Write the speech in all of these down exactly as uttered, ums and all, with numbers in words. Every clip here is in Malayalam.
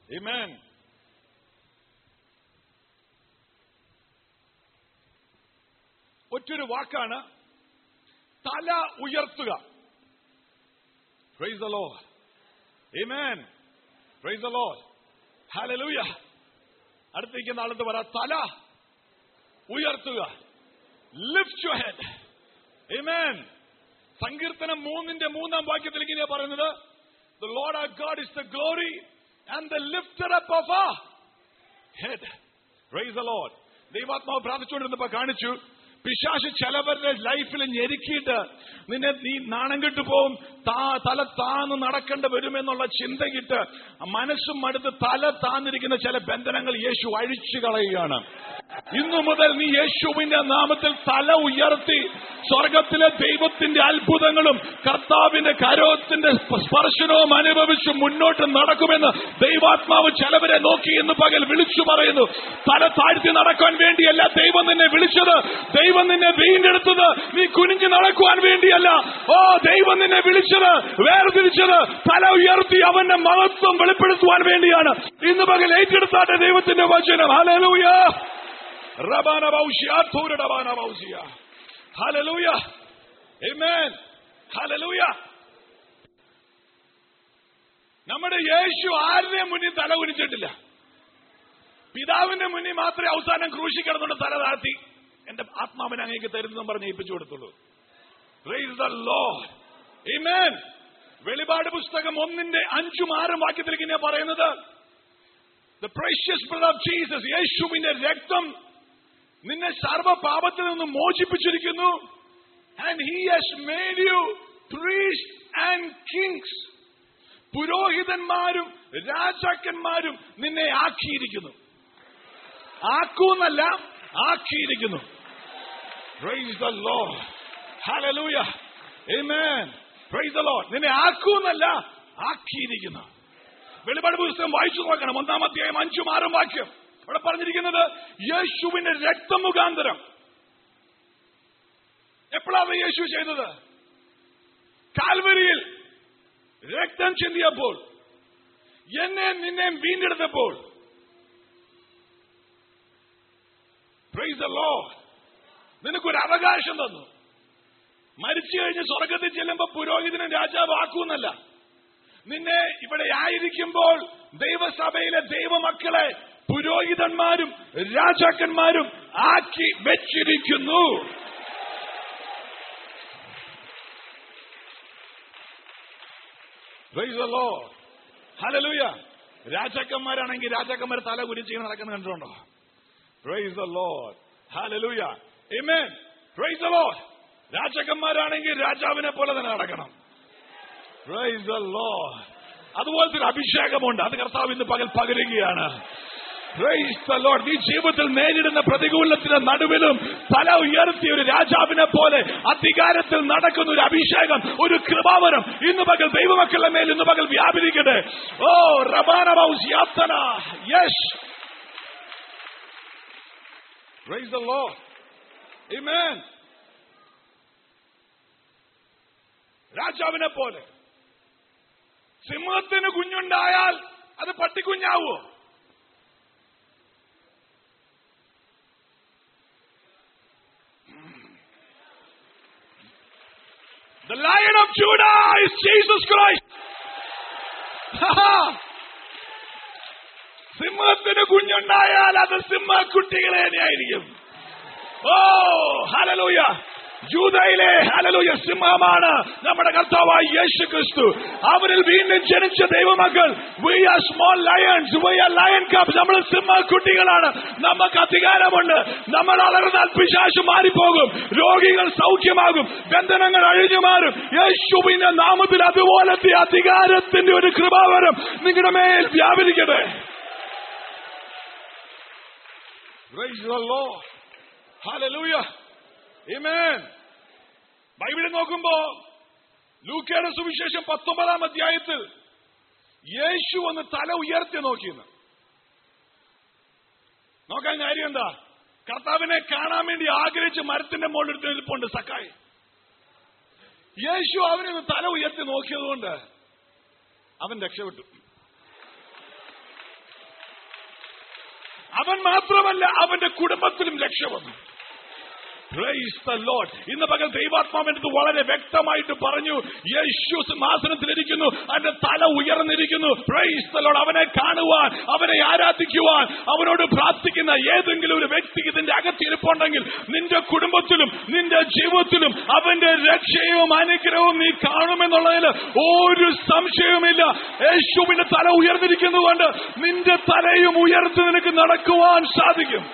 Amen. ഒറ്റൊരു വാക്കാണ് തല ഉയർത്തുക. Praise the Lord. Amen. Praise the Lord. Hallelujah. അടുത്തിരിക്കുന്ന ആളത്ത് പറ, തല ഉയർത്തുക. Lift your head. Amen. സങ്കീർത്തനം മൂന്നിന്റെ മൂന്നാം വാക്യത്തിൽ ഇങ്ങനെ പറയുന്നത്, The Lord our God is the glory and the lifter up of our head. Praise the Lord. ദൈവാത്മാവ് പ്രാർത്ഥിച്ചുകൊണ്ടിരുന്നപ്പോ കാണിച്ചു, പിശാച് ചിലവരുടെ ലൈഫിൽ ഞെരുക്കിയിട്ട് നിന്നെ നീ നാണം കെട്ടു പോവും, തല താന്ന് നടക്കേണ്ടി വരുമെന്നുള്ള ചിന്തയിട്ട് മനസ്സും അടുത്ത് തല താന്നിരിക്കുന്ന ചില ബന്ധനങ്ങൾ യേശു അഴിച്ചു കളയുകയാണ്. ഇന്നു മുതൽ നീ യേശുവിന്റെ നാമത്തിൽ തല ഉയർത്തി സ്വർഗത്തിലെ ദൈവത്തിന്റെ അത്ഭുതങ്ങളും കർത്താവിന്റെ കരത്തിന്റെ സ്പർശനവും അനുഭവിച്ച് മുന്നോട്ട് നടക്കുമെന്ന് ദൈവാത്മാവ് ചിലവരെ നോക്കി ഇന്ന് പകൽ വിളിച്ചു പറയുന്നു. തല താഴ്ത്തി നടക്കാൻ വേണ്ടിയല്ല ദൈവം നിന്നെ വിളിച്ചത്. ദൈവം നിന്നെ വീണ്ടെടുത്തത് നീ കുനിഞ്ഞു നടക്കുവാൻ വേണ്ടിയല്ല. ഓ, ദൈവം നിന്നെ വിളിച്ചത്, വേർതിരിച്ചത് തല ഉയർത്തി അവന്റെ മഹത്വം വെളിപ്പെടുത്തുവാൻ വേണ്ടിയാണ്. ഇന്ന് പകൽ ഏറ്റെടുത്താട്ടെ ദൈവത്തിന്റെ വചനം. ഹല്ലേലൂയ. റബാന ബൗഷിയ തൂരടബാന ബൗഷിയ. ഹല്ലേലൂയ. ആമേൻ. ഹല്ലേലൂയ. നമ്മുടെ യേശു ആരുടെ മുന്നിൽ തല കുനിച്ചിട്ടില്ല. പിതാവിന്റെ മുന്നിൽ മാത്രമേ അവസാനം ക്രൂശി കിടന്നുകൊണ്ട് തല താഴ്ത്തി എന്റെ ആത്മാവിനെ അങ്ങേക്ക് തരുന്നതും പറഞ്ഞ് ഏൽപ്പിച്ചു കൊടുത്തുള്ളൂ. Praise the Lord. ആമേൻ. വെളിപാട് പുസ്തകം ഒന്നിന്റെ അഞ്ചും ആറും വാക്യത്തിലേക്ക് ഇങ്ങനെ പറയുന്നത്, The precious blood of Jesus, യേശുവിന്റെ രക്തം നിന്നെ സർവ്വ പാപത്തിൽ നിന്ന് മോചിപ്പിച്ചിരിക്കുന്നു. And he has made you priests and kings. പുരോഹിതന്മാരും രാജാക്കന്മാരും നിന്നെ ആക്കിയിരിക്കുന്നു. ആക്കൂന്നല്ല, ആക്കിയിരിക്കുന്നു. Praise the Lord. Hallelujah. Amen. Praise the Lord. നിന്നെ ആക്കൂന്നല്ല, ആക്കിയിരിക്കുന്നു. വെളിപാട് പുസ്തകം വായിച്ചു നോക്കണം. ഒന്നാം അധ്യായം അഞ്ചും ആറും വാക്യം. അവിടെ പറഞ്ഞിരിക്കുന്നത് യേശുവിന്റെ രക്തം മുഖാന്തരം. എപ്പോഴാണ് യേശു ചെയ്തത്? കാൽവരിയിൽ രക്തം ചിന്തിയപ്പോൾ, എന്നെ നിന്നെ വീണ്ടെടുത്തപ്പോൾ. Praise the Lord. നിനക്കൊരു അവകാശം തന്നു. മരിച്ചു കഴിഞ്ഞ് സ്വർഗത്തിൽ ചെല്ലുമ്പോ പുരോഹിതനും രാജാവ് ആക്കൂന്നല്ല, നിന്നെ ഇവിടെ ആയിരിക്കുമ്പോൾ ദൈവസഭയിലെ ദൈവമക്കളെ പുരോഹിതന്മാരും രാജാക്കന്മാരും ആക്കി വെച്ചിരിക്കുന്നു. Praise the Lord. Hallelujah. രാജാക്കന്മാരാണെങ്കിൽ രാജാക്കന്മാർ തല കുനിച്ച് നടക്കുന്ന കണ്ടിട്ടുണ്ടോ? Praise the Lord. Hallelujah. Amen. Praise the Lord. രാജാക്കന്മാരാണെങ്കിൽ രാജാവിനെ പോലെ തന്നെ നടക്കണം. Praise the Lord. അതുപോലത്തെ ഒരു അഭിഷേകമുണ്ട്. അത് കർത്താവ് ഇന്ന് പകൽ പകരുകയാണ്. Praise the Lord. നീ ജീവിതത്തിൽ നേരിടുന്ന പ്രതികൂലത്തിന്റെ നടുവിലും തല ഉയർത്തിയ ഒരു രാജാവിനെ പോലെ അധികാരത്തിൽ നടക്കുന്ന ഒരു അഭിഷേകം, ഒരു കൃപാവരം ഇന്ന് പകൽ ദൈവമക്കളുടെ മേൽ ഇന്ന് പകൽ വ്യാപരിക്കട്ടെ. ഓ റബാന ബൗസ് യാത്തന. Yes. Praise the Lord. Amen. രാജാവിനെ പോലെ. സിംഹത്തിന് കുഞ്ഞുണ്ടായാൽ അത് പട്ടിക്കുഞ്ഞാവോ? The Lion of Judah is Jesus Christ. സിംഹത്തിന് കുഞ്ഞുണ്ടായാൽ അത് സിംഹക്കുട്ടികളെ തന്നെയായിരിക്കും. ഓ ഹല്ലേലൂയ. യൂദയിലെ ഹല്ലേലൂയ സിംഹമാണ് നമ്മുടെ കർത്താവായ യേശു ക്രിസ്തു. അവരിൽ വീണ്ടും ജനിച്ച ദൈവമക്കൾ. We are small lions. We are lion cubs. നമ്മൾ സിംഹക്കുട്ടികളാണ്. നമുക്ക് അധികാരമുണ്ട്. നമ്മൾ അലർന്നാൽ പിശാച് മാറിപ്പോകും. രോഗികൾ സൗഖ്യമാകും. ബന്ധനങ്ങൾ അഴിഞ്ഞു മാറും. യേശുവിന്റെ നാമത്തിൽ അതുപോലത്തെ അധികാരത്തിന്റെ ഒരു കൃപാവരം നിങ്ങളുടെ മേൽ വ്യാപരിക്കട്ടെ. Praise the Lord. Hallelujah. Amen. ബൈബിളിൽ നോക്കുമ്പോ ലൂക്കയുടെ സുവിശേഷം പത്തൊമ്പതാം അധ്യായത്തിൽ യേശു ഒന്ന് തല ഉയർത്തി നോക്കിയെന്ന്. നോക്കാൻ കാര്യം എന്താ? കർത്താവിനെ കാണാൻ വേണ്ടി ആഗ്രഹിച്ച് മരത്തിന്റെ മുകളിൽ നിൽപ്പുണ്ട് സക്കായി. യേശു അവനെ തല ഉയർത്തി നോക്കിയതുകൊണ്ട് അവൻ രക്ഷപ്പെട്ടു. അവൻ മാത്രമല്ല, അവന്റെ കുടുംബത്തിലും രക്ഷ വന്നു. Praise the Lord. ഇന്ന് പകൽ ദൈവാത്മാവിന്റെ വളരെ വ്യക്തമായിട്ട് പറഞ്ഞു, യേശു സിംഹാസനത്തിലിരിക്കുന്നു, അവന്റെ തല ഉയർന്നിരിക്കുന്നു. Praise the Lord. അവനെ കാണുവാൻ, അവനെ ആരാധിക്കുവാൻ, അവനോട് പ്രാർത്ഥിക്കുന്ന ഏതെങ്കിലും ഒരു വ്യക്തി ഇതിന്റെ അകത്തിരിപ്പുണ്ടെങ്കിൽ നിന്റെ കുടുംബത്തിലും നിന്റെ ജീവിതത്തിലും അവന്റെ രക്ഷയും അനുഗ്രഹവും നീ കാണുമെന്നുള്ളതിൽ ഒരു സംശയവുമില്ല. യേശുവിന്റെ തല ഉയർന്നിരിക്കുന്നതുകൊണ്ട് നിന്റെ തലയും ഉയർത്തി നിനക്ക് നടക്കുവാൻ സാധിക്കും.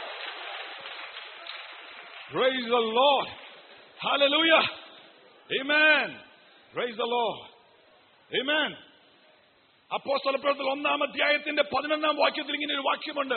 Praise the Lord. Hallelujah. Amen. Praise the Lord. Amen. അപ്പോസ്തലപ്രവൃത്തികൾ ഒന്നാം അധ്യായത്തിന്റെ പതിനൊന്നാം വാക്യത്തിൽ ഇങ്ങനെ ഒരു വാക്യമുണ്ട്.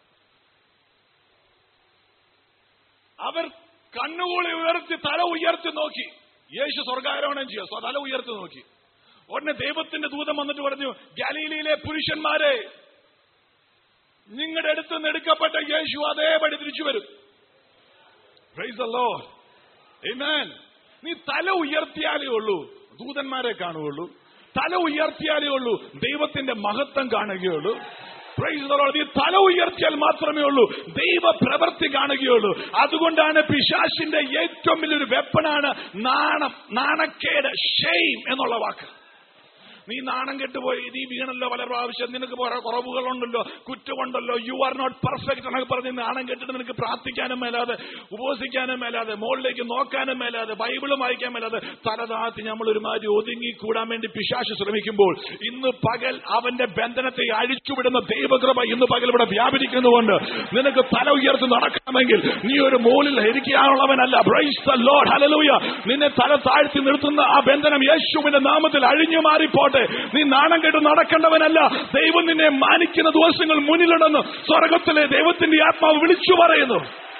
അവർ കണ്ണുകൂടി ഉയർത്തി തല ഉയർത്തി നോക്കി. യേശു സ്വർഗാരോഹണം ചെയ്യുക, തല ഉയർത്തി നോക്കി. ഉടനെ ദൈവത്തിന്റെ ദൂതൻ വന്നിട്ട് പറഞ്ഞു, ഗലീലയിലെ പുരുഷന്മാരെ, നിങ്ങളുടെ അടുത്ത് നിന്ന് എടുക്കപ്പെട്ട യേശു അതേപടി തിരിച്ചു വരും. Praise the Lord. Amen. നീ തല ഉയർത്തിയാലേ ഉള്ളൂ ദൂതന്മാരെ കാണുകയുള്ളൂ. തല ഉയർത്തിയാലേ ഉള്ളൂ ദൈവത്തിന്റെ മഹത്വം കാണുകയുള്ളൂ. Praise the Lord. നീ തല ഉയർത്തിയാൽ മാത്രമേ ഉള്ളൂ ദൈവ പ്രവൃത്തി കാണുകയുള്ളൂ. അതുകൊണ്ടാണ് പിശാചിന്റെ ഏറ്റവും വലിയൊരു വെപ്പണാണ് നാണം, നാണക്കേട്, ഷെയിം എന്നുള്ള വാക്ക്. നീ നാണം കെട്ടുപോയി, നീ വീണല്ലോ പല പ്രാവശ്യം, നിനക്ക് കുറവുകളുണ്ടല്ലോ, കുറ്റമുണ്ടല്ലോ, യു ആർ നോട്ട് പെർഫെക്റ്റ് എന്നൊക്കെ പറഞ്ഞ് നാണം കെട്ടിട്ട് നിനക്ക് പ്രാർത്ഥിക്കാനും മേലാതെ, ഉപവസിക്കാനും മേലാതെ, മുകളിലേക്ക് നോക്കാനും മേലാതെ, ബൈബിളും വായിക്കാൻ മേലാതെ തല താഴ്ത്തി നമ്മൾ ഒരുമാതിരി ഒതുങ്ങി കൂടാൻ വേണ്ടി പിശാച് ശ്രമിക്കുമ്പോൾ ഇന്ന് പകൽ അവന്റെ ബന്ധനത്തെ അഴിച്ചുവിടുന്ന ദൈവകൃപ ഇന്ന് പകൽ ഇവിടെ വ്യാപരിക്കുന്നുകൊണ്ട് നിനക്ക് തല ഉയർത്തി നടക്കണമെങ്കിൽ നീ ഒരു മുകളിൽ ഇരിക്കാനുള്ളവനല്ല. Praise the Lord. Hallelujah. നിന്നെ തല താഴ്ത്തി നിർത്തുന്ന ആ ബന്ധനം യേശുവിന്റെ നാമത്തിൽ അഴിഞ്ഞു മാറിപ്പോട്ടെ. നീ നാണം കെട്ട് നടക്കേണ്ടവനല്ല. ദൈവം നിന്നെ മാനിക്കുന്ന ദിവസങ്ങൾ മുന്നിലുണ്ടെന്ന് സ്വർഗത്തിലെ ദൈവത്തിന്റെ ആത്മാവ് വിളിച്ചു പറയുന്നു.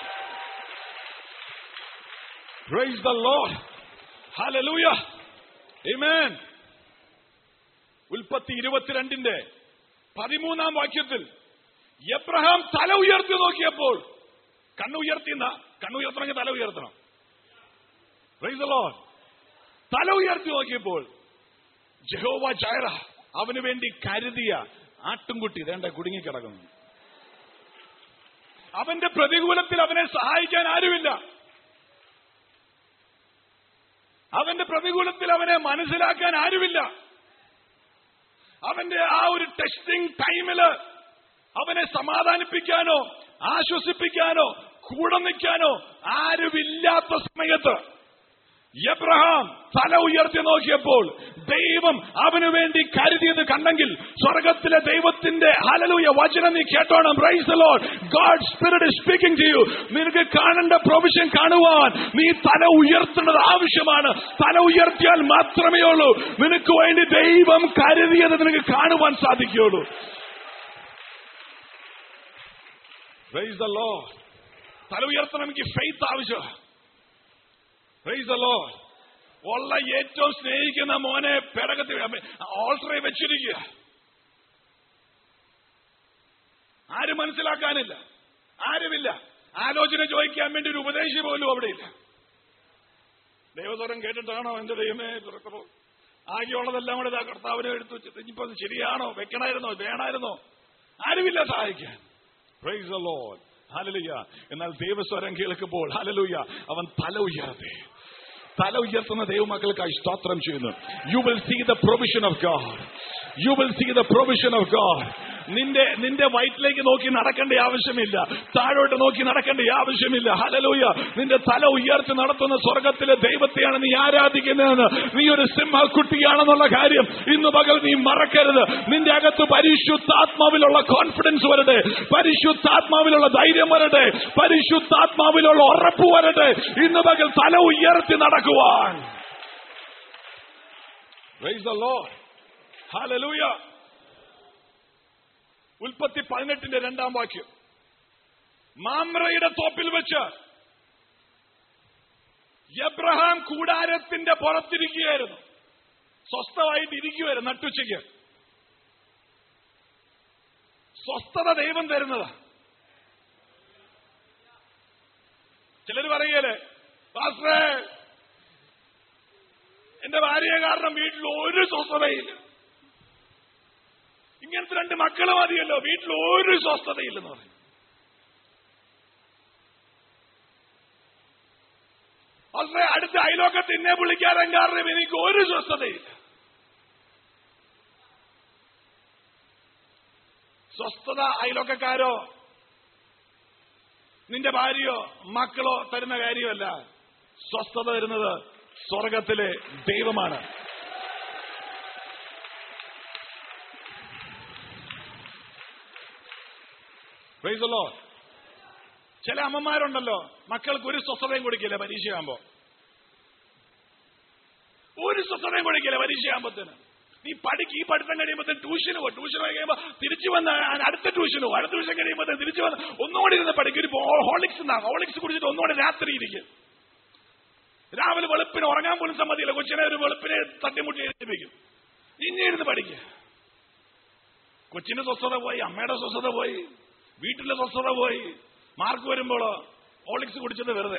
Praise the Lord. Hallelujah. Amen. ഉൽപ്പത്തി ഇരുപത്തിരണ്ടിന്റെ പതിമൂന്നാം വാക്യത്തിൽ എബ്രഹാം തല ഉയർത്തി നോക്കിയപ്പോൾ, കണ്ണു ഉയർത്തിന്ന കണ്ണു ഉയർത്തണമെങ്കിൽ തല ഉയർത്തണം. Praise the Lord. തല ഉയർത്തി നോക്കിയപ്പോൾ യഹോവ ജൈറ, അവന് വേണ്ടി കരുതിയ ആട്ടുംകുട്ടി വേണ്ട കുടുങ്ങിക്കിടക്കുന്നു. അവന്റെ പ്രതികൂലത്തിൽ അവനെ സഹായിക്കാൻ ആരുമില്ല. അവന്റെ പ്രതികൂലത്തിൽ അവനെ മനസ്സിലാക്കാൻ ആരുമില്ല. അവന്റെ ആ ഒരു ടെസ്റ്റിംഗ് ടൈമില് അവനെ സമാധാനിപ്പിക്കാനോ ആശ്വസിപ്പിക്കാനോ കൂടെ നിൽക്കാനോ ആരുമില്ലാത്ത സമയത്ത് എബ്രഹാം തല ഉയർത്തി നോക്കിയപ്പോൾ ദൈവം അവനു വേണ്ടി കരുതിയത് കണ്ടെങ്കിൽ സ്വർഗത്തിലെ ദൈവത്തിന്റെ ഹല്ലേലൂയ വചനം നീ കേട്ടോണം. Praise the Lord. God spirit is speaking to you. നിനക്ക് കാണേണ്ട പ്രൊവിഷൻ കാണുവാൻ നീ തല ഉയർത്തേണ്ടത് ആവശ്യമാണ്. തല ഉയർത്തിയാൽ മാത്രമേ ഉള്ളൂ നിനക്ക് വേണ്ടി ദൈവം കരുതിയത് നിനക്ക് കാണുവാൻ സാധിക്കുകയുള്ളൂ. Praise the Lord. തല ഉയർത്തണമെങ്കിൽ ഫെയ്ത്ത് ആവശ്യം. Praise the Lord. ഉള്ള ഏറ്റവും സ്നേഹിക്കുന്ന മോനെ പിറകത്തിൽ ഓൾട്ടറെ വെച്ചിരിക്കുക. ആരും മനസ്സിലാക്കാനില്ല, ആരുമില്ല. ആലോചന ചോദിക്കാൻ വേണ്ടി ഒരു ഉപദേശി പോലും അവിടെയില്ല. ദൈവസ്വരം കേട്ടിട്ടാണോ എന്റെ ദൈവമേ തുറക്കണോ, ആകെയുള്ളതെല്ലാം കൂടെ കർത്താവിനെ എടുത്തു വെച്ചിട്ട് ഇനിയിപ്പോ ശരിയാണോ, വെക്കണമായിരുന്നോ, വേണമായിരുന്നോ, ആരുമില്ല സഹായിക്കാൻ. Praise the Lord. ഹല്ലേലൂയ. എന്നാൽ ദൈവസ്വരം കേൾക്കുമ്പോൾ ഹല്ലേലൂയ അവൻ തല ഉയർത്തി. തല ഉയർത്തുന്ന ദൈവമക്കൾക്കായി സ്തോത്രം ചെയ്യുന്നു. You will see the provision of God. You will see the provision of God. നിന്റെ നിന്റെ വയറ്റിലേക്ക് നോക്കി നടക്കേണ്ട ആവശ്യമില്ല, താഴോട്ട് നോക്കി നടക്കേണ്ട ആവശ്യമില്ല. ഹല്ലേലൂയ. നിന്റെ തല ഉയർത്തി നടത്തുന്ന സ്വർഗത്തിലെ ദൈവത്തെയാണ് നീ ആരാധിക്കുന്നതെന്ന്, നീ ഒരു സിംഹക്കുട്ടിയാണെന്നുള്ള കാര്യം ഇന്ന് പകൽ നീ മറക്കരുത്. നിന്റെ അകത്ത് പരിശുദ്ധാത്മാവിലുള്ള കോൺഫിഡൻസ് വരട്ടെ, പരിശുദ്ധാത്മാവിലുള്ള ധൈര്യം വരട്ടെ, പരിശുദ്ധാത്മാവിലുള്ള ഉറപ്പ് വരട്ടെ. ഇന്ന് പകൽ തല ഉയർത്തി നടക്കുവാൻ. Praise the Lord. Hallelujah. ഉൽപ്പത്തി പതിനെട്ടിന്റെ രണ്ടാം വാക്യം. മാമ്രയുടെ തോപ്പിൽ വെച്ച് എബ്രഹാം കൂടാരത്തിന്റെ പുറത്തിരിക്കുകയായിരുന്നു. സ്വസ്ഥമായിട്ട് ഇരിക്കുകയായിരുന്നു. നട്ടുച്ചയ്ക്ക് സ്വസ്ഥത ദൈവം തരുന്നതാ. ചിലർ പറയല്ലേ, പാസ്റ്ററേ എന്റെ ഭാര്യയെ കാരണം വീട്ടിൽ ഒരു സ്വസ്ഥതയില്ല, ഇങ്ങനത്തെ രണ്ട് മക്കള് മതിയല്ലോ, വീട്ടിൽ ഒരു സ്വസ്ഥതയില്ലെന്ന് പറയും. അതെ, അടുത്ത അയലോക്കത്ത് എന്നെ വിളിക്കാരൻ കാരണം എനിക്ക് ഒരു സ്വസ്ഥതയില്ല. സ്വസ്ഥത അയലോക്കക്കാരോ നിന്റെ ഭാര്യയോ മക്കളോ തരുന്ന കാര്യമല്ല. സ്വസ്ഥത തരുന്നത് സ്വർഗത്തിലെ ദൈവമാണ്. Praise the Lord. ചില അമ്മമാരുണ്ടല്ലോ, മക്കൾക്ക് ഒരു സ്വസ്ഥതയും കൊടുക്കില്ല പരീക്ഷയാകുമ്പോ. ഒരു സ്വസ്ഥതയും കൊടുക്കില്ല പരീക്ഷയാകുമ്പോത്തിന്. നീ പഠിക്ക്, ഈ പഠിത്തം കഴിയുമ്പോൾ ട്യൂഷന് പോകും, ട്യൂഷൻ പോയി കഴിയുമ്പോൾ തിരിച്ചു വന്ന് അടുത്ത ട്യൂഷന് പോകും, അടുത്ത ട്യൂഷൻ കഴിയുമ്പോൾ തിരിച്ചു വന്ന് ഒന്നുകൂടി ഇരുന്ന് പഠിക്കും. ഒരു ഹോളിക്സ് ഉണ്ടാകും, ഹോളിക്സ് കുടിച്ചിട്ട് ഒന്നുകൂടി രാത്രി ഇരിക്കും. രാവിലെ വെളുപ്പിന് ഉറങ്ങാൻ പോലും സമ്മതിയില്ല. കൊച്ചിനെ ഒരു വെളുപ്പിനെ തട്ടിമുട്ടി എഴുതിപ്പിക്കും. ഇനിയിരുന്ന് പഠിക്കുക. കൊച്ചിന് സ്വസ്ഥത പോയി, അമ്മയുടെ സ്വസ്ഥത പോയി, വീട്ടിലെ സ്വസ്ഥത പോയി. മാർക്ക് വരുമ്പോഴോ ഹോളിക്സ് കുടിച്ചത് വെറുതെ.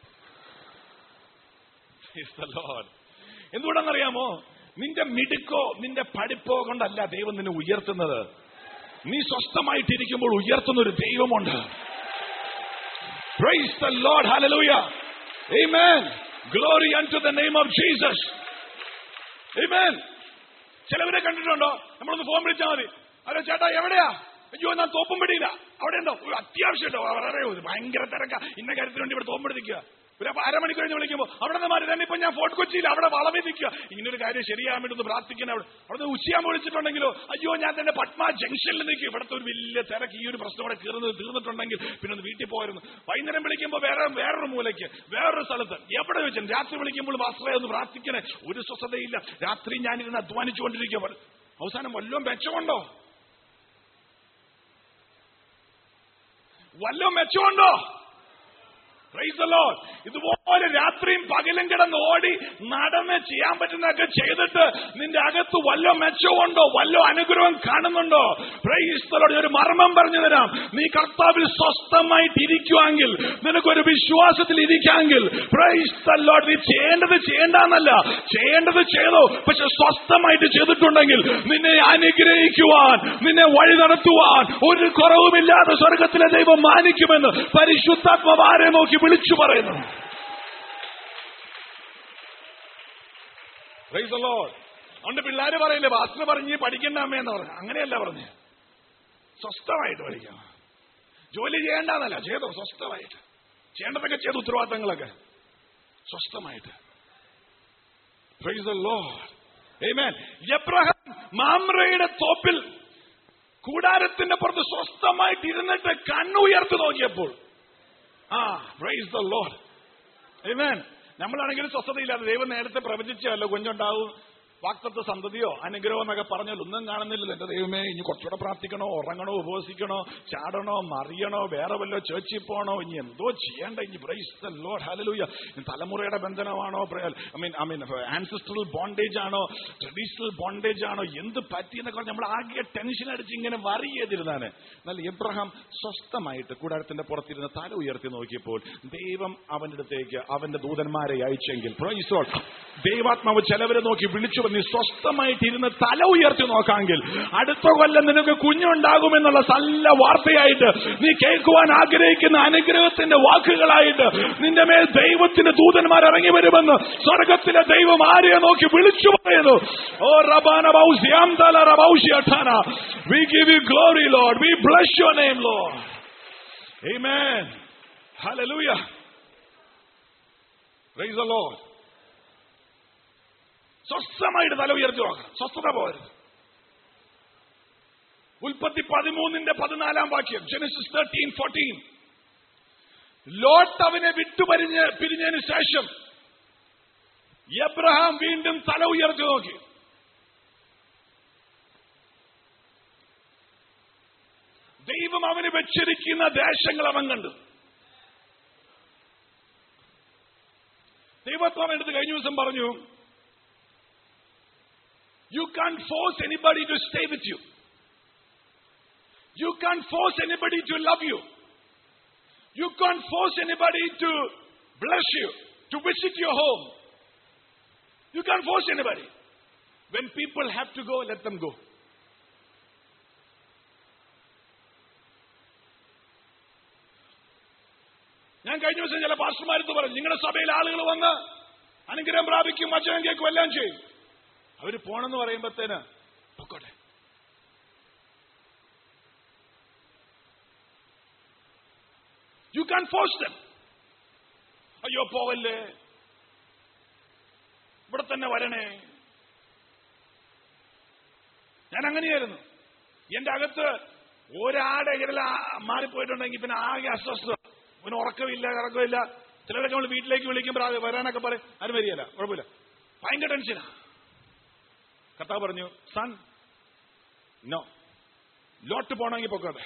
എന്തുകൊണ്ടെന്നറിയാമോ? നിന്റെ മിടുക്കോ നിന്റെ പഠിപ്പോ കൊണ്ടല്ല ദൈവം നിന്നെ ഉയർത്തുന്നത്. നീ സ്വസ്ഥമായിട്ടിരിക്കുമ്പോൾ ഉയർത്തുന്ന ഒരു ദൈവമുണ്ട്. Praise the Lord. Hallelujah. Amen. Glory unto the name of Jesus. Amen. ചിലവരെ കണ്ടിട്ടുണ്ടോ? നമ്മളൊന്ന് ഫോൺ വിളിച്ചാൽ മതി. അല്ലോ ചേട്ടാ എവിടെയാ? അയ്യോ ഞാൻ തോപ്പുംപടിയില്ല. അവിടെ ഉണ്ടോ? അത്യാവശ്യമുണ്ടോ? വളരെ ഭയങ്കര തിരക്ക. ഇന്ന കാര്യത്തിന് വേണ്ടി ഇവിടെ തോമ്പടി നിൽക്കുക. ഒരു അരമണിക്കൂർ കഴിഞ്ഞ് വിളിക്കുമ്പോൾ അവിടെ നിന്ന് മാറി തന്നെ ഇപ്പൊ ഞാൻ ഫോർട്ട് കൊച്ചിയിൽ അവിടെ വളവേ നിൽക്കുക. ഇങ്ങനൊരു കാര്യം ശരിയാകാൻ വേണ്ടി ഒന്ന് പ്രാർത്ഥിക്കണം. അവിടെ അവിടെ നിന്ന് ഉച്ചയാകുമ്പോൾ വിളിച്ചിട്ടുണ്ടെങ്കിലോ അയ്യോ ഞാൻ തന്നെ പത്മ ജംഗ്ഷനിൽ നിൽക്കും. ഇവിടുത്തെ ഒരു വലിയ തിരക്ക്, ഈ ഒരു പ്രശ്നം അവിടെ കീറുന്നത് തീർന്നിട്ടുണ്ടെങ്കിൽ പിന്നെ ഒന്ന് വീട്ടിൽ പോയിരുന്നു. വൈകുന്നേരം വിളിക്കുമ്പോൾ വേറെ വേറൊരു മൂലയ്ക്ക് വേറൊരു സ്ഥലത്ത് എവിടെ വെച്ചു. രാത്രി വിളിക്കുമ്പോൾ മാസ്റ്ററെ ഒന്ന് പ്രാർത്ഥിക്കണേ. ഒരു സ്വസ്ഥതയില്ല. രാത്രി ഞാനിരുന്ന് അധ്വാനിച്ചുകൊണ്ടിരിക്കുക. അവസാനം വല്ലതും മെച്ചമുണ്ടോ? വല്ലതും മെച്ചമുണ്ടോ? Praise the Lord. ഇതുപോലെ രാത്രിയും പകലും കിടന്ന് ഓടി നടന്ന് ചെയ്യാൻ പറ്റുന്നതൊക്കെ ചെയ്തിട്ട് നിന്റെ അകത്ത് വല്ല മെച്ചമുണ്ടോ? വല്ല അനുഗ്രഹം കാണുന്നുണ്ടോ? Praise the Lord. ഒരു മർമ്മം പറഞ്ഞു തരാം. നീ കർത്താവിൽ സ്വസ്ഥമായിട്ട് ഇരിക്കുവാങ്കിൽ, നിനക്കൊരു വിശ്വാസത്തിൽ ഇരിക്കാമെങ്കിൽ, Praise the Lord, നീ ചെയ്യേണ്ടത് ചെയ്യേണ്ടെന്നല്ല, ചെയ്യേണ്ടത് ചെയ്തോ. പക്ഷെ സ്വസ്ഥമായിട്ട് ചെയ്തിട്ടുണ്ടെങ്കിൽ നിന്നെ അനുഗ്രഹിക്കുവാൻ, നിന്നെ വഴി നടത്തുവാൻ ഒരു കുറവുമില്ലാതെ സ്വർഗത്തിലെ ദൈവം മാനിക്കുമെന്ന് പരിശുദ്ധാത്മാവാരെ നോക്കി വിളിച്ചു പറയുന്നു. Praise the Lord. അതുകൊണ്ട് പിള്ളേര് പറയില്ലേ വാസന പറഞ്ഞ് പഠിക്കണ്ട അമ്മയെന്ന് പറഞ്ഞു. അങ്ങനെയല്ല പറഞ്ഞ്, സ്വസ്ഥമായിട്ട് പഠിക്കണം. ജോലി ചെയ്യേണ്ടെന്നല്ല, ചെയ്തോ സ്വസ്ഥമായിട്ട്. ചെയ്യേണ്ടതൊക്കെ ചെയ്തു, ഉത്തരവാദിത്തങ്ങളൊക്കെ സ്വസ്ഥമായിട്ട്. Praise the Lord. Amen. Abraham മാമ്രയുടെ തോപ്പിൽ കൂടാരത്തിന്റെ പുറത്ത് സ്വസ്ഥമായിട്ട് ഇരുന്നിട്ട് കണ്ണുയർത്തി നോക്കിയപ്പോൾ, ആ പ്രൈസ് ദ ലോർഡ്. ആമേൻ. നമ്മളാണെങ്കിലും സ്വസ്ഥതയില്ലാതെ ദൈവം നേരത്തെ പ്രവചിച്ചല്ലോ കുഞ്ഞുണ്ടാവും, വാക്തത്വ സന്തതിയോ അനുഗ്രഹം എന്നൊക്കെ പറഞ്ഞാൽ ഒന്നും കാണുന്നില്ലല്ലോ. എന്റെ ദൈവമേ, ഇനി കുറച്ചുകൂടെ പ്രാർത്ഥിക്കണോ, ഉറങ്ങണോ, ഉപവസിക്കണോ, ചാടണോ, മറിയണോ, വേറെ വല്ലോ ചേർച്ചിൽ പോകണോ, ഇനി എന്തോ ചെയ്യേണ്ട, ഇനി പ്രൈസ് ദ ലോർഡ് ഹല്ലേലൂയ. തലമുറയുടെ ബന്ധനമാണോ, I mean I mean ancestral bondage ആണോ, ട്രഡീഷണൽ ബോണ്ടേജ് ആണോ, എന്ത് പറ്റിയെന്നൊക്കെ നമ്മൾ ആകെ ടെൻഷൻ അടിച്ച് ഇങ്ങനെ വറി ചെയ്തിരുന്നാണ്. എന്നാൽ എബ്രഹാം സ്വസ്ഥമായിട്ട് കൂടാരത്തിന്റെ പുറത്തിരുന്ന് തല ഉയർത്തി നോക്കിയപ്പോൾ ദൈവം അവന്റെ അടുത്തേക്ക് അവന്റെ ദൂതന്മാരെ അയച്ചെങ്കിൽ, പ്രൈസ് ദ ലോർഡ്, ദൈവാത്മാവ് ചിലവരെ നോക്കി വിളിച്ചു. നീ സ്വസ്ഥമായിട്ടിരുന്ന് തല ഉയർത്തി നോക്കാമെങ്കിൽ അടുത്ത കൊല്ലം നിനക്ക് കുഞ്ഞുണ്ടാകുമെന്നുള്ള നല്ല വാർത്തയായിട്ട്, നീ കേൾക്കുവാൻ ആഗ്രഹിക്കുന്ന അനുഗ്രഹത്തിന്റെ വാക്കുകളായിട്ട് നിന്റെ മേൽ ദൈവത്തിന്റെ ദൂതന്മാർ ഇറങ്ങി വരുമെന്ന് സ്വർഗത്തിലെ ദൈവം ആരെയെ നോക്കി വിളിച്ചു പറയുന്നു. ഓ റബാന ബൗസിയാം തല റബൗഷി അഠാന. We give you glory, Lord. We bless your name, Lord. Amen. Hallelujah. Praise the Lord. സ്വസ്ഥമായിട്ട് തല ഉയർത്തി നോക്കണം. സ്വസ്ഥത പോകരുത്. ഉൽപ്പത്തി പതിമൂന്നിന്റെ പതിനാലാം വാക്യം, ജെനസിസ് തേർട്ടീൻ ഫോർട്ടീൻ. ലോട്ട് അവനെ വിട്ടുപരിഞ്ഞ് പിരിഞ്ഞതിന് ശേഷം എബ്രഹാം വീണ്ടും തല ഉയർത്തി നോക്കി. ദൈവം അവന് വെച്ചിരിക്കുന്ന ദേശങ്ങൾ അവൻ കണ്ടു. ദൈവത്വം എടുത്ത് കഴിഞ്ഞ ദിവസം പറഞ്ഞു, you can't force anybody to stay with you. You can't force anybody to love you. You can't force anybody to bless you, to visit your home. You can't force anybody. When people have to go, let them go. ഞാൻ കഴിഞ്ഞ ദിവസം ചില പാസ്റ്റർമാരത്ത് പറഞ്ഞു, നിങ്ങളുടെ സഭയിൽ ആളുകൾ വന്ന് അനുഗ്രഹം പ്രാപിക്കും, വചനം കേൾക്കും, എല്ലാം ചെയ്യും. അവര് പോണെന്ന് പറയുമ്പോഴത്തേന് പൊക്കോട്ടെ. You can force them. അയ്യോ പോവല്ലേ, ഇവിടെ തന്നെ വരണേ. ഞാൻ അങ്ങനെയായിരുന്നു. എന്റെ അകത്ത് ഒരാടെ ഇരല മാറിപ്പോയിട്ടുണ്ടെങ്കിൽ പിന്നെ ആകെ അസ്വസ്ഥത, പിന്നെ ഉറക്കമില്ല, കറക്കമില്ല. ചിലരൊക്കെ നമ്മൾ വീട്ടിലേക്ക് വിളിക്കുമ്പോൾ വരാനൊക്കെ പറയും, ആരും വരികയില്ല, കുഴപ്പമില്ല, ഭയങ്കര ടെൻഷനാ. കർത്താവ് പറഞ്ഞു, സൺ നോ, ലോട്ട് പോണെങ്കിൽ പൊക്കോട്ടെ.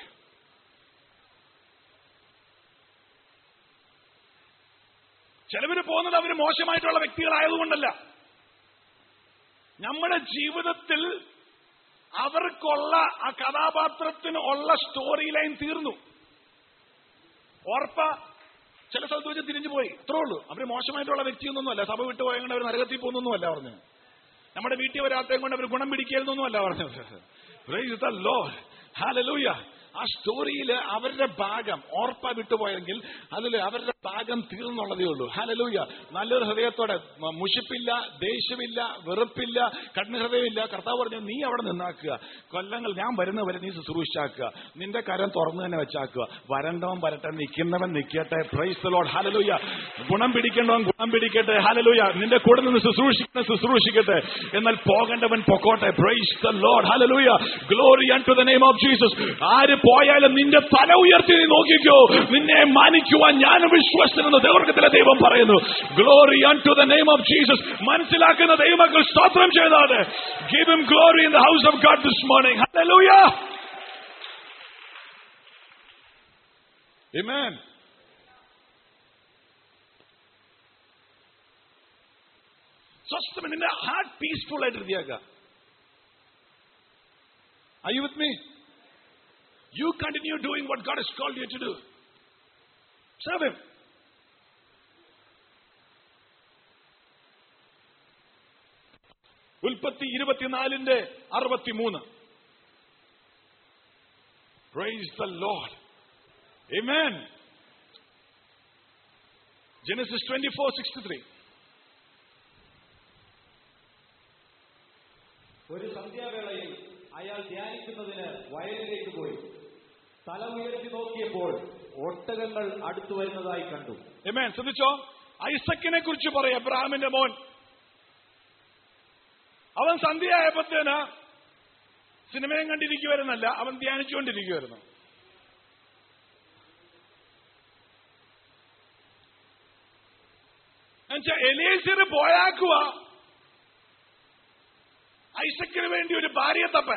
ചിലവര് പോകുന്നത് അവര് മോശമായിട്ടുള്ള വ്യക്തികളായതുകൊണ്ടല്ല. നമ്മുടെ ജീവിതത്തിൽ അവർക്കുള്ള ആ കഥാപാത്രത്തിന് ഉള്ള സ്റ്റോറി ലൈൻ തീർന്നു. ഓർപ്പ ചില സ്ഥലത്ത് വെച്ച് തിരിഞ്ഞു പോയി, അത്രേ ഉള്ളൂ. അവര് മോശമായിട്ടുള്ള വ്യക്തിയൊന്നുമല്ല. സഭ വിട്ടു പോയതുകൊണ്ട് അവർ നരകത്തിൽ പോകുന്നൊന്നുമല്ല പറഞ്ഞു. നമ്മുടെ വീട്ടിൽ വരാത്തതും കൊണ്ട് അവർ ഗുണം പിടിക്കരുതൊന്നുമല്ല പറഞ്ഞത്. Praise the Lord, hallelujah. ആ സ്റ്റോറിയിൽ അവരുടെ ഭാഗം ഓർപ്പ വിട്ടുപോയെങ്കിൽ അതിൽ അവരുടെ ഭാഗം തീർന്നുള്ളതേ ഉള്ളൂ. ഹല്ലേലൂയ. നല്ലൊരു ഹൃദയത്തോടെ, മുഷിപ്പില്ല, ദേഷ്യമില്ല, വെറുപ്പില്ല, കഠിനഹൃദയമില്ല. കർത്താവ് പറഞ്ഞു, നീ അവിടെ നിന്നാക്കുക, കൊല്ലങ്ങൾ ഞാൻ വരുന്നവരെ നീ ശുശ്രൂഷാക്കുക, നിന്റെ കരം തുറന്നു തന്നെ വെച്ചാക്കുക. വരണ്ടവൻ വരട്ടെ, നിൽക്കുന്നവൻ നിൽക്കട്ടെ. Praise the Lord, hallelujah. ഗുണം പിടിക്കേണ്ടവൻ ഗുണം പിടിക്കട്ടെ. ഹല്ലേലൂയ. നിന്റെ കൂടെ നിന്ന് ശുശ്രൂഷിക്കുന്ന ശുശ്രൂഷിക്കട്ടെ. എന്നാൽ പോകേണ്ടവൻ പൊക്കോട്ടെ. Praise the Lord, hallelujah. Glory unto the name of Jesus. ആര് പോയാലും നിന്റെ തല ഉയർത്തി നീ നോക്കിക്കോ, നിന്നെ മാനിക്കുവാൻ ഞാൻ വിശ്വസ്തനെന്ന് ദൈവത്തിലെ ദൈവം പറയുന്നു. Glory unto the name of Jesus. മനസ്സിലാക്കുന്ന ദൈവമക്കൾ സ്തോത്രം ചെയ്താണ്. Give him glory in the house of God this morning. Hallelujah. Amen. സ്വസ്ഥം, നിന്റെ ഹാർട്ട് പീസ്ഫുൾ ആയിട്ട് ഇരിക്കുക. Are you with me? You continue doing what God has called you to do. Serve Him. ഉൽപ്പത്തി ഇരുപത്തിനാലിന്റെ അറുപത്തിമൂന്ന്. Praise the Lord. Amen. Genesis twenty-four sixty-three. ഒരു സന്ധ്യാവേളയിൽ അയാൾ ധ്യാനിക്കുന്നതിന് വയലിലേക്ക് പോയി. തല ഉയർത്തി നോക്കിയപ്പോൾ ഒട്ടകങ്ങൾ അടുത്തു വരുന്നതായി കണ്ടു. ആമേൻ. ശ്രദ്ധിച്ചോ, ഐസക്കിനെ കുറിച്ച് പറയാം, അബ്രഹാമിന്റെ മോൻ. അവൻ സന്ധ്യയായപ്പോഴത്തേന് സിനിമയും കണ്ടിരിക്കുവായിരുന്നല്ല, അവൻ ധ്യാനിച്ചുകൊണ്ടിരിക്കുവായിരുന്നു. എന്നുവെച്ചാ എലീസർ പോയാക്കുക ഐസക്കിന് വേണ്ടി ഒരു ഭാര്യയെ തപ്പാൻ.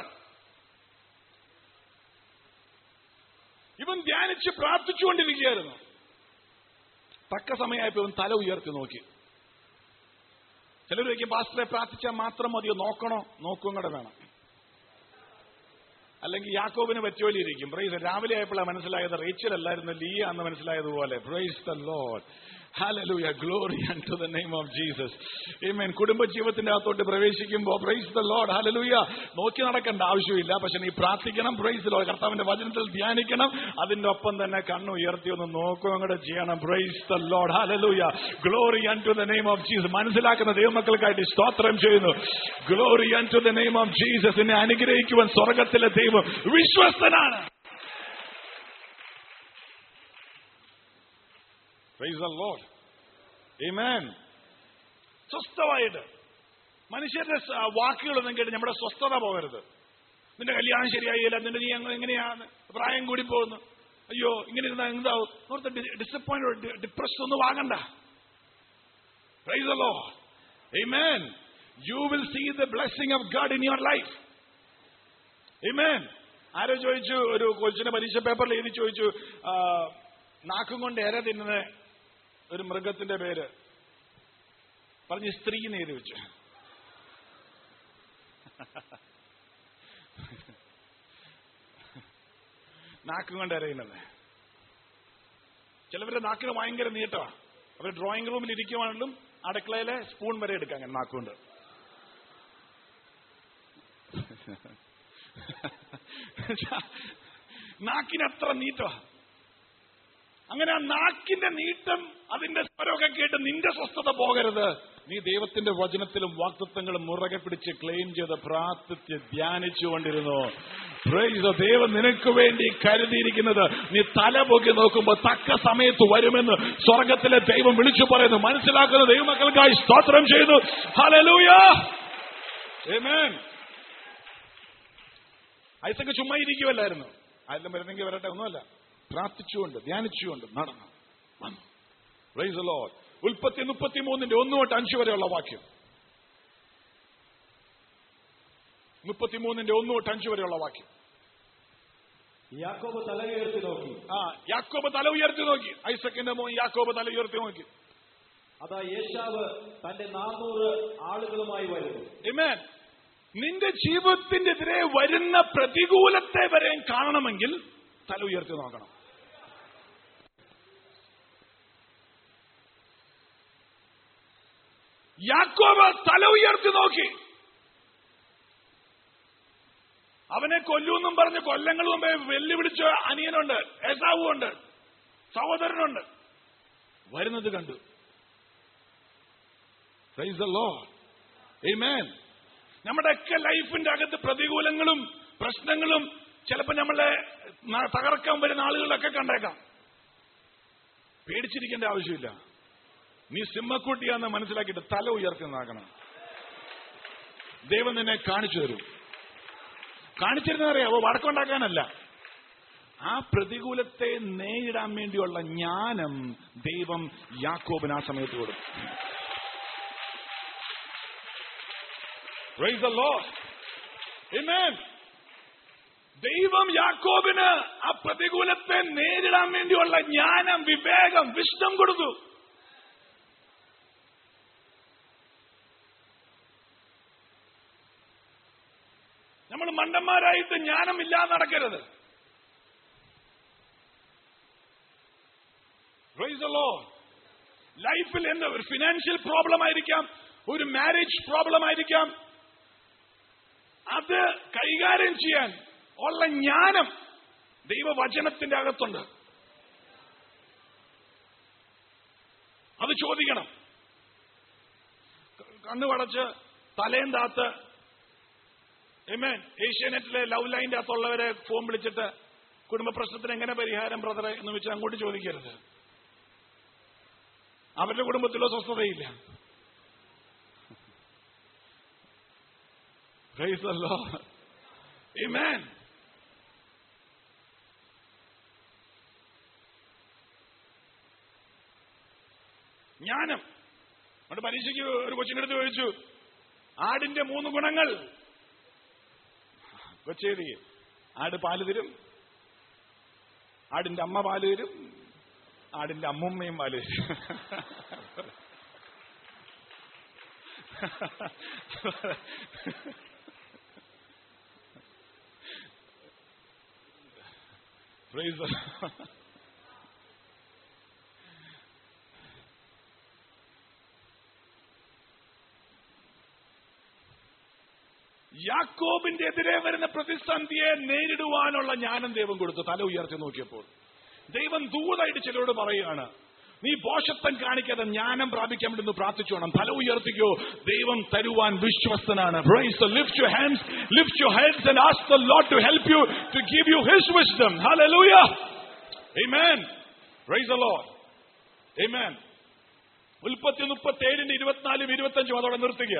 ഇവൻ ധ്യാനിച്ച് പ്രാർത്ഥിച്ചുകൊണ്ടിരിക്കുകയായിരുന്നു. തക്ക സമയമായപ്പോ ഇവൻ തല ഉയർത്തി നോക്കി. ചിലർ ചോദിക്കും, പാസ്റ്ററെ പ്രാർത്ഥിച്ചാൽ മാത്രം മതിയോ? നോക്കണോ? നോക്കും കൂടെ വേണം. അല്ലെങ്കിൽ യാക്കോബിന് പറ്റിയോലി ഇരിക്കും. പ്രൈസ്. രാവിലെ ആയപ്പോഴാണ് മനസ്സിലായത് റേച്ചൽ അല്ലായിരുന്നു, ലിയ എന്ന് മനസ്സിലായതുപോലെ. Praise the Lord, hallelujah. Glory unto the name of Jesus. Amen. കുടുംബജീവിതത്തിന്റെ അകത്തോട്ട് പ്രവേശിക്കുമ്പോൾ പ്രൈസ് ദി ലോർഡ്, ഹല്ലേലൂയ, നോക്കി നടക്കേണ്ട ആവശ്യമില്ല. പക്ഷെ നീ പ്രാർത്ഥിക്കണം. Praise the Lord. കർത്താവിന്റെ വചനത്തിൽ ധ്യാനിക്കണം. അതിന്റെ ഒപ്പം തന്നെ കണ്ണു ഉയർത്തി ഒന്ന് നോക്കുകയും കൂടെ ചെയ്യണം. Praise the Lord, hallelujah. Glory unto the name of Jesus. മനസ്സിലാക്കുന്ന ദൈവമക്കൾക്കായിട്ട് സ്തോത്രം ചെയ്യുന്നു. Glory unto the name of Jesus. എന്നെ അനുഗ്രഹിക്കുവാൻ സ്വർഗത്തിലെ ദൈവം വിശ്വസ്തനാണ്. Praise the Lord. Amen. സ്വസ്ഥമായിട്ട് മനുഷ്യരുടെ വാക്കുകളൊന്നും കേട്ട് നമ്മുടെ സ്വസ്ഥത പോകരുത്. നിന്റെ കല്യാണം ശരിയായില്ല, നിന്റെ നീ എങ്ങനെയാണ്, പ്രായം കൂടി പോകുന്നു, അയ്യോ ഇങ്ങനെ ഇരുന്നാൽ എന്താവും, ഓർത്ത് ഡിസപ്പോയിന്റ് ഡിപ്രഷൻ ഒന്നും ആകണ്ട. Praise the Lord. Amen. You will see the blessing of God in your life. Amen. ആരോ ചോദിച്ചു, ഒരു കൊച്ചിന്റെ പരീക്ഷ പേപ്പറിൽ എഴുതി ചോദിച്ചു, നാക്കും കൊണ്ട് എര തിന്നുന്ന ഒരു മൃഗത്തിന്റെ പേര് പറഞ്ഞ് സ്ത്രീന്ന് എഴുതി വെച്ചു. നാക്കും കൊണ്ട് എരയുന്നത്. ചിലവരുടെ നാക്കിന് ഭയങ്കര നീട്ടമാണ്. അവർ ഡ്രോയിങ് റൂമിൽ ഇരിക്കുവാണെങ്കിലും അടുക്കളയിലെ സ്പൂൺ വരെ എടുക്കാം അങ്ങനെ നാക്കുകൊണ്ട്. നാക്കിന് എത്ര നീട്ടമാണ്. അങ്ങനെ ആ നാക്കിന്റെ നീട്ടം, അതിന്റെ സ്വരമൊക്കെ കേട്ട് നിന്റെ സ്വസ്ഥത പോകരുത്. നീ ദൈവത്തിന്റെ വചനത്തിലും വാഗ്ദത്തങ്ങളും മുറകെ പിടിച്ച് ക്ലെയിം ചെയ്ത് പ്രാർത്ഥിച്ച് ധ്യാനിച്ചുകൊണ്ടിരുന്നു. ദൈവം നിനക്ക് വേണ്ടി കരുതിയിരിക്കുന്നത് നീ തല പൊക്കി നോക്കുമ്പോൾ തക്ക സമയത്ത് വരുമെന്ന് സ്വർഗത്തിലെ ദൈവം വിളിച്ചു പറയുന്നു. മനസ്സിലാക്കുന്ന ദൈവമക്കൾക്കായി സ്തോത്രം ചെയ്യുന്നു. ഹല്ലേലൂയ, ആമേൻ. ഐസക്ക് ചുമ്മാ ഇരിക്കുവല്ലായിരുന്നു. ആരെല്ലാം വരുന്നെങ്കിൽ വരട്ടെ, ഒന്നുമല്ല. പ്രാർത്ഥിച്ചുകൊണ്ട് ധ്യാനിച്ചുകൊണ്ട് നടന്നു വന്നു. Praise the Lord. ഉൽപ്പത്തി മുപ്പത്തിമൂന്നിന്റെ ഒന്ന് തൊട്ട് അഞ്ച് വരെയുള്ള വാക്യം. മുപ്പത്തിമൂന്നിന്റെ ഒന്ന് തൊട്ട് അഞ്ച് വരെയുള്ള വാക്യം. യാക്കോബ് തല ഉയർത്തി നോക്കി. ആ യാക്കോബ് തല ഉയർത്തി നോക്കി. ഐസക്കിന്റെ മോൻ യാക്കോബ് തല ഉയർത്തി നോക്കി. അതാ യേശാവ് തന്റെ നാനൂറ് ആളുകളുമായി വരുന്നു. ആമേൻ. നിന്റെ ജീവിതത്തിന്റെ എതിരെ വരുന്ന പ്രതികൂലത്തെ വരെ കാണണമെങ്കിൽ തല ഉയർത്തി നോക്കണം. യാക്കോബ് തല ഉയർത്തി നോക്കി. അവനെ കൊല്ലൂന്നും പറഞ്ഞ് കൊല്ലങ്ങൾ മുമ്പേ വെല്ലുവിളിച്ച അനിയനുണ്ട്, ഏസാവുണ്ട്, സഹോദരനുണ്ട്. വരുന്നത് കണ്ടു. Praise the Lord, amen. നമ്മുടെയൊക്കെ ലൈഫിന്റെ അകത്ത് പ്രതികൂലങ്ങളും പ്രശ്നങ്ങളും ചിലപ്പോൾ നമ്മളെ തകർക്കാൻ വരുന്ന ആളുകളൊക്കെ കണ്ടേക്കാം. പേടിച്ചിരിക്കേണ്ട ആവശ്യമില്ല. നീ സിംഹക്കുട്ടിയാന്ന് മനസ്സിലാക്കിയിട്ട് തല ഉയർത്തി നോക്കണം. ദൈവം നിന്നെ കാണിച്ചു തരും. കാണിച്ചിരുന്നറിയാവോ? വടക്കുണ്ടാക്കാനല്ല, ആ പ്രതികൂലത്തെ നേരിടാൻ വേണ്ടിയുള്ള ജ്ഞാനം ദൈവം യാക്കോബിന് ആ സമയത്ത് കൊടുക്കും. Praise the Lord. Amen. ദൈവം യാക്കോബിന് ആ പ്രതികൂലത്തെ നേരിടാൻ വേണ്ടിയുള്ള ജ്ഞാനം, വിവേകം, വിശുദ്ധം കൊടുത്തു. നമ്മൾ മണ്ടന്മാരായിട്ട് ജ്ഞാനമില്ലാതെ നടക്കരുത്. Praise the Lord. ലൈഫിൽ എന്താ ഒരു ഫിനാൻഷ്യൽ പ്രോബ്ലം ആയിരിക്കാം, ഒരു മാരേജ് പ്രോബ്ലം ആയിരിക്കാം. അത് കൈകാര്യം ചെയ്യാൻ ഉള്ള ജ്ഞാനം ദൈവവചനത്തിന്റെ അകത്തുണ്ട്. അത് ചോദിക്കണം. കണ്ണുപടച്ച് തലയും താത്ത് ആമേൻ ഏഷ്യാനെറ്റിലെ ലവ് ലൈൻ്റെ അകത്തുള്ളവരെ ഫോൺ വിളിച്ചിട്ട് കുടുംബ പ്രശ്നത്തിന് എങ്ങനെ പരിഹാരം ബ്രദറെ എന്ന് വെച്ചാൽ അങ്ങോട്ട് ചോദിക്കരുത്. അവരുടെ കുടുംബത്തിലോ സ്വസ്ഥതയില്ല. Praise the Lord. Amen. ജ്ഞാനം. അവിടെ പരീക്ഷയ്ക്ക് ഒരു കൊച്ചിനടുത്ത് ചോദിച്ചു, ആടിന്റെ മൂന്ന് ഗുണങ്ങൾ. കൊച്ചേരി ആട് പാല് തരും, ആടിന്റെ അമ്മ പാല് തരും, ആടിന്റെ അമ്മുമ്മയും പാല് തരും. Praise the Lord. യാക്കോബിന്റെ എതിരെ വരുന്ന പ്രതിസന്ധിയെ നേരിടുവാനുള്ള ജ്ഞാനം ദൈവം കൊടുത്തു. തല ഉയർത്തി നോക്കിയപ്പോൾ ദൈവം ദൂതായിട്ട് ചിലരോട് പറയുകയാണ്, നീ ഭോഷത്വം കാണിക്കാതെ ജ്ഞാനം പ്രാപിക്കാൻ വേണ്ടി പ്രാർത്ഥിച്ചോണം. തല ഉയർത്തിക്കോ, ദൈവം തരുവാൻ വിശ്വസ്തനാണ്. Praise the Lord. Lift your hands, lift your heads and ask the Lord to help you, to give you His wisdom. Hallelujah. Amen. Praise the Lord. Amen. ഉൽപ്പത്തി മുപ്പത്തി ഏഴിന്റെ ഇരുപത്തിനാലും ഇരുപത്തഞ്ചും അതോടെ നിർത്തുക.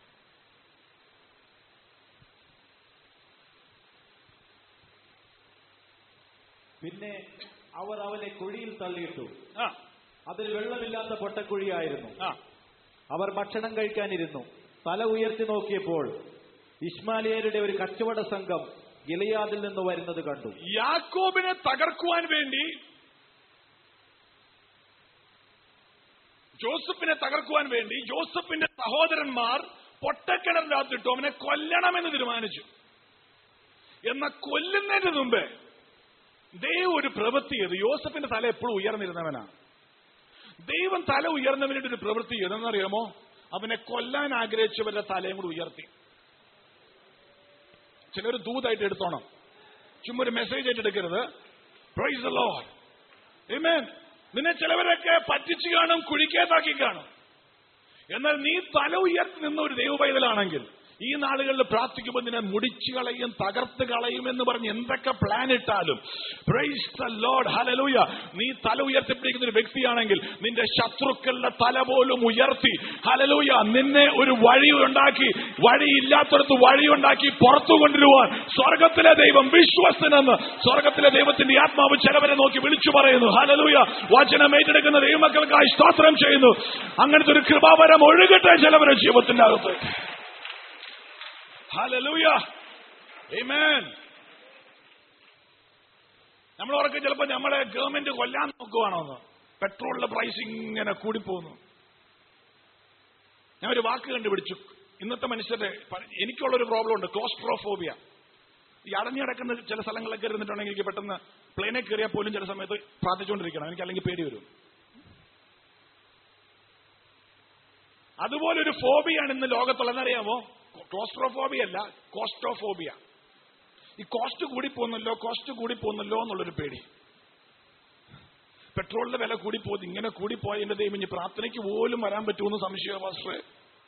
പിന്നെ അവർ അവനെ കുഴിയിൽ തള്ളിയിട്ടു. അതിൽ വെള്ളമില്ലാത്ത പൊട്ടക്കുഴിയായിരുന്നു. അവർ ഭക്ഷണം കഴിക്കാനിരുന്നു. തല ഉയർത്തി നോക്കിയപ്പോൾ ഇശ്മാലിയരുടെ ഒരു കച്ചവട സംഘം ഗിലെയാദിൽ നിന്ന് വരുന്നത് കണ്ടു. യാക്കോബിനെ തകർക്കുവാൻ വേണ്ടി, ജോസഫിനെ തകർക്കുവാൻ വേണ്ടി ജോസഫിന്റെ സഹോദരന്മാർ പൊട്ടക്കിണറിനകത്തിട്ടു അവനെ കൊല്ലണമെന്ന് തീരുമാനിച്ചു. എന്നാൽ കൊല്ലുന്നതിന് മുമ്പേ ദൈവം ഒരു പ്രവൃത്തി ചെയ്തു. യോസഫിന്റെ തല എപ്പോഴും ഉയർന്നിരുന്നവനാണ്. ദൈവം തല ഉയർന്നവന് വേണ്ടി ഒരു പ്രവൃത്തി ചെയ്തെന്നറിയാമോ? അവനെ കൊല്ലാൻ ആഗ്രഹിച്ചവരുടെ തലയും കൂടി ഉയർത്തി. ചിലർ ദൂതായിട്ട് എടുത്തോണം, ചുമ്മാ ഒരു മെസ്സേജ് ആയിട്ട് എടുക്കരുത്. Praise the Lord. ആമേൻ. നിന്നെ ചിലവരൊക്കെ പറ്റിച്ചു കാണും, കുഴിക്കേത്താക്കി കാണും. എന്നാൽ നീ തല ഉയർത്തി നിന്ന ഒരു ദൈവപൈതലാണെങ്കിൽ ഈ നാളുകളിൽ പ്രാർത്ഥിക്കുമ്പോൾ നിന്നെ മുടിച്ചു കളയും, തകർത്ത് കളയും എന്ന് പറഞ്ഞ് എന്തൊക്കെ പ്ലാൻ ഇട്ടാലും പ്രൈസ് ദ ലോർഡ്, ഹല്ലേലൂയ, നീ തല ഉയർത്തിപ്പിടിക്കുന്ന ഒരു വ്യക്തിയാണെങ്കിൽ നിന്റെ ശത്രുക്കളുടെ തല പോലും ഉയർത്തി, ഹല്ലേലൂയ, നിന്നെ ഒരു വഴി ഉണ്ടാക്കി, വഴിയില്ലാത്തടത്ത് വഴി ഉണ്ടാക്കി പുറത്തു കൊണ്ടുവരുവാൻ സ്വർഗത്തിലെ ദൈവം വിശ്വസ്തനെന്ന് സ്വർഗത്തിലെ ദൈവത്തിന്റെ ആത്മാവ് ചിലവരെ നോക്കി വിളിച്ചു പറയുന്നു. ഹല്ലേലൂയ. വചനം ഏറ്റെടുക്കുന്ന ദൈവമക്കൾക്കായി സ്തോത്രം ചെയ്യുന്നു. അങ്ങനത്തെ ഒരു കൃപാവരം ഒഴുകട്ടെ ചിലവരുടെ ജീവിതത്തിന്റെ അകത്ത്. ഹല്ലേലൂയ. ആമേൻ. നമ്മൾ ഓർക്കും ചിലപ്പോ നമ്മളെ ഗവൺമെന്റ് കൊല്ലാൻ നോക്കുവാണോന്ന്. പെട്രോളിന്റെ പ്രൈസ് ഇങ്ങനെ കൂടിപ്പോകുന്നു. ഞാൻ ഒരു വാക്ക് കണ്ടുപിടിച്ചു. ഇന്നത്തെ മനുഷ്യരുടെ എനിക്കുള്ളൊരു പ്രോബ്ലം ഉണ്ട്, ക്ലോസ്ട്രോഫോബിയ. ഈ അടഞ്ഞിടക്കുന്ന ചില സ്ഥലങ്ങളിലൊക്കെ ഇരുന്നിട്ടുണ്ടെങ്കിൽ എനിക്ക് പെട്ടെന്ന് പ്ലെയിനെ കയറിയാൽ പോലും ചില സമയത്ത് പ്രാർത്ഥിച്ചുകൊണ്ടിരിക്കണം, എനിക്ക് അല്ലെങ്കിൽ പേടി വരും. അതുപോലെ ഒരു ഫോബിയാണ് ഇന്ന് ലോകത്തുള്ളതെന്നറിയാമോ? ക്ലോസ്ട്രോഫോബിയ അല്ല, കോസ്റ്റോഫോബിയ. ഈ കോസ്റ്റ് കൂടി പോകുന്നല്ലോ, കോസ്റ്റ് കൂടി പോകുന്നല്ലോ എന്നുള്ളൊരു പേടി. പെട്രോളിന്റെ വില കൂടി പോകുന്നു, ഇങ്ങനെ കൂടിപ്പോയ എന്റെ ദൈവം ഇനി പ്രാർത്ഥനയ്ക്ക് പോലും വരാൻ പറ്റുമെന്ന് സംശയ പാസ്റ്ററെ.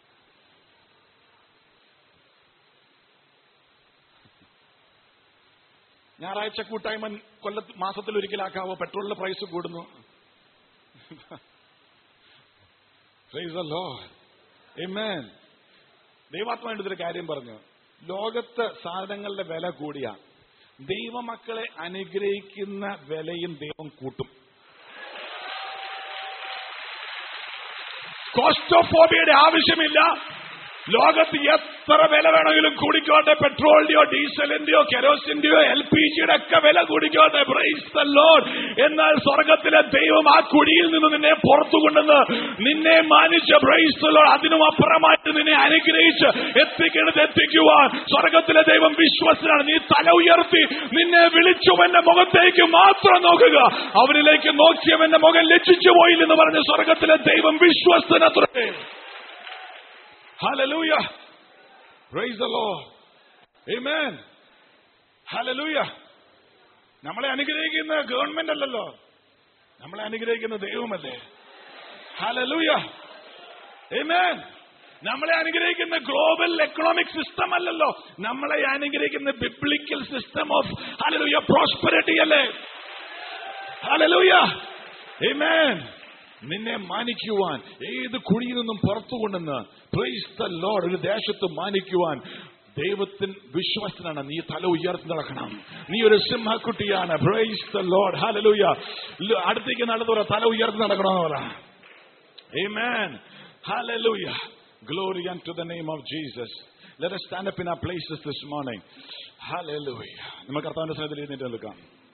ഞായറാഴ്ച കൂട്ടായ്മ കൊല്ല മാസത്തിൽ ഒരിക്കലാക്കാവോ? പെട്രോളിന്റെ പ്രൈസ് കൂടുന്നു. Praise the Lord. Amen. ദൈവാത്മാവിന്റെ ഒരു കാര്യം പറഞ്ഞു. ലോകത്ത് സാധനങ്ങളുടെ വില കൂടിയ ദൈവമക്കളെ അനുഗ്രഹിക്കുന്ന വിലയും ദൈവം കൂട്ടും. കോസ്റ്റോഫോബിയയുടെ ആവശ്യമില്ല. ലോകത്ത് എത്ര വില വേണമെങ്കിലും കൂടിക്കോട്ടെ, പെട്രോളിന്റെയോ ഡീസലിന്റെയോ കെരോസിന്റെയോ എൽ പി ജിയുടെ ഒക്കെ വില കൂടിക്കോട്ടെ. Price the Lord. എന്നാൽ സ്വർഗത്തിലെ ദൈവം ആ കുഴിയിൽ നിന്ന് നിന്നെ പുറത്തു കൊണ്ടുവന്ന് നിന്നെ മാനിച്ച് പ്രൈസ് ദ ലോർഡ് അതിനും അപ്പുറമായിട്ട് നിന്നെ അനുഗ്രഹിച്ച് എത്തിക്കേണ്ടത് എത്തിക്കുവാൻ സ്വർഗത്തിലെ ദൈവം വിശ്വസ്തനാണ്. നീ തല ഉയർത്തി നിന്നെ വിളിച്ചുവന്റെ മുഖത്തേക്ക് മാത്രം നോക്കുക. അവരിലേക്ക് നോക്കിയവന്റെ മുഖം ലജ്ജിച്ചു പോയില്ലെന്ന് പറഞ്ഞ് സ്വർഗത്തിലെ ദൈവം വിശ്വസ്തനത്രേ. Hallelujah. Praise the Lord. Amen. Hallelujah. നമ്മളെ അനുഗ്രഹിക്കുന്ന ഗവൺമെന്റ് അല്ലല്ലോ, നമ്മളെ അനുഗ്രഹിക്കുന്ന ദൈവമല്ലേ. Hallelujah. Amen. നമ്മളെ അനുഗ്രഹിക്കുന്ന ഗ്ലോബൽ എക്കണോമിക് സിസ്റ്റം അല്ലല്ലോ, നമ്മളെ അനുഗ്രഹിക്കുന്ന biblical system of Hallelujah prosperity അല്ലേ. Hallelujah. Amen. നിന്നെ മാനിക്കുവാൻ ഏത് കുഴിയിൽ നിന്നും പുറത്തു കൊണ്ടെന്ന് പ്രൈസ് ദ ലോർഡ് ഒരു ദേശത്ത് മാനിക്കുവാൻ ദൈവത്തിന് വിശ്വസ്തനാണ്. നീ തല ഉയർത്തി നടക്കണം. നീ ഒരു സിംഹക്കുട്ടിയാണ്. Praise the Lord. ഹല്ലേലൂയ. അടുത്തേക്ക് നടന്നവരെ തല ഉയർത്തി നടക്കണമെന്ന് പറ. Amen. Hallelujah. Glory unto the name of Jesus. Let us stand up in our places this morning. Hallelujah. നമുക്ക് കർത്താവിന്റെ സന്നിധിയിൽ എഴുന്നേറ്റ് നിൽക്കാം.